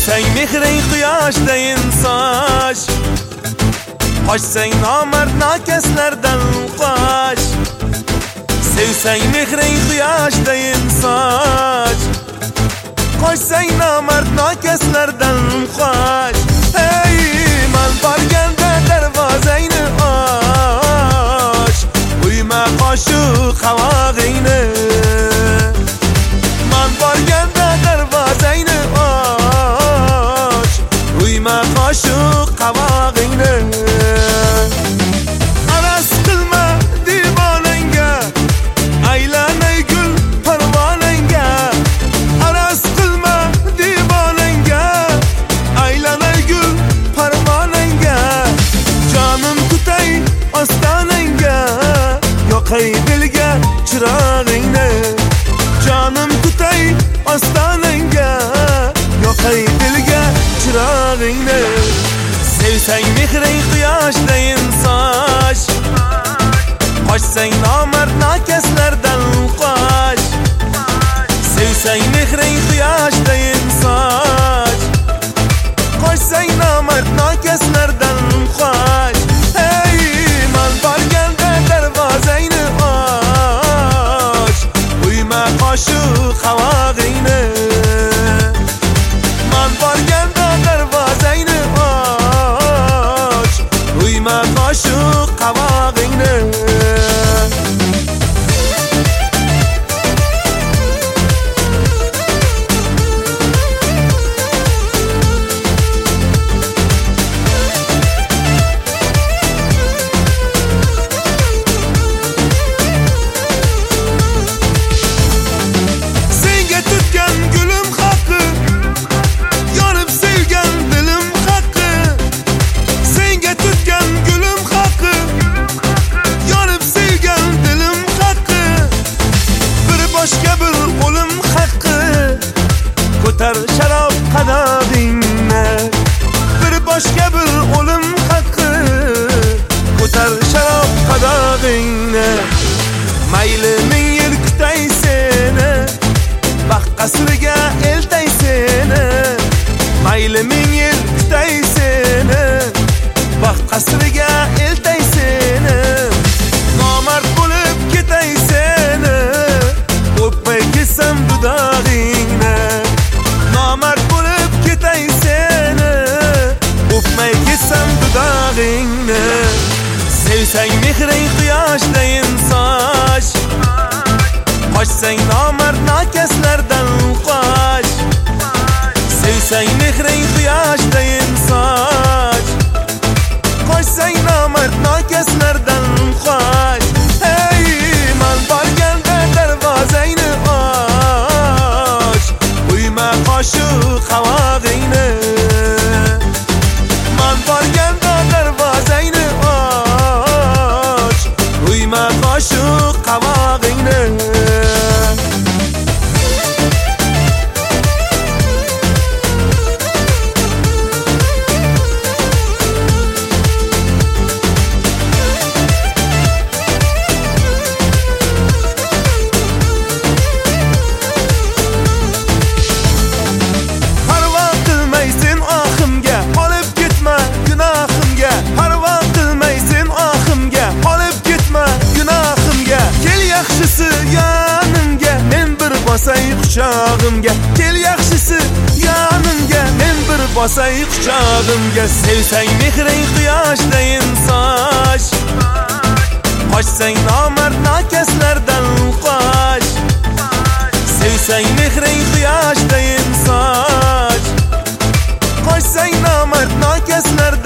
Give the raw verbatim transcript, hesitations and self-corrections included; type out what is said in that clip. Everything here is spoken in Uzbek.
Sevsang mehring quyoshdayin soch, qochsang nomard nokaslardan qoch. Sevsang mehring quyoshdayin soch, qochsang nomard nokaslardan qoch. Hey, man borganda darvozangni och, uyma qoshiq qavog'ingni. Man borganda darvozangni och, uyma qoshiq qavog'ingni. Aras qilma divonangga, aylanay gul parvonangga. Aras qilma divonangga, aylanay gul parvonangga. Jonim tutay ostonangga, yoqay dilga chirog'ingni. Jonim tutay ostonangga, yoqay dilga chirog'ingni. Sevsang mehring quyoshdayin soch, qochsang nomard nokaslardan qoch. Sevsang mehring quyoshdayin soch, qochsang nomard nokaslardan qoch. Hey, man borganda darvozangni och, uyma qoshiq qavog'ingni. Man borganda darvozangni och, uyma qoshiq qavog'ingni. Senga tutgan gulim haqqi, yonib sevgan dilim haqqi. Senga tutgan gulim haqqi, yonib sevgan dilim haqqi. Bir boshqa bir o'lim haqqi, ko'tar sharob qadog'ingni. Bir boshqa bir o'lim haqqi, ko'tar sharob qadog'ingni. Mayli ming yil kutay seni, baxt qasriga eltay seni. Mayli ming yil kutay seni, baxt qasriga eltay seni. Nomard bo'lib ketay seni, o'pmay ketsam dudog'ingni. Nomard bo'lib ketay seni, o'pmay ketsam dudog'ingni. Sevsang mehring quyoshdayin soch, qochsang nomard nokaslardan qoch. Sevsang mehring quyoshdayin soch, qochsang nomard nokaslardan qoch. Hey, man borganda darvozangni och, uyma qoshiq qavog'ingni. Man borganda darvozangni och, uyma qoshiq qavog'ingni. Parvo qilmaysan oximga, olib ketma gunohimga. Parvo qilmaysan oximga, olib ketma gunohimga. Kel yaxshisi yonimga, men bir bosay quchog'imga. Kel yaxshisi yonimga, men bir bosay quchog'imga. Sevsang mehring quyoshdayin soch, qochsang nomard nokaslardan qoch. Sevsang mehring quyoshdayin soch, qochsang nomard nokaslardan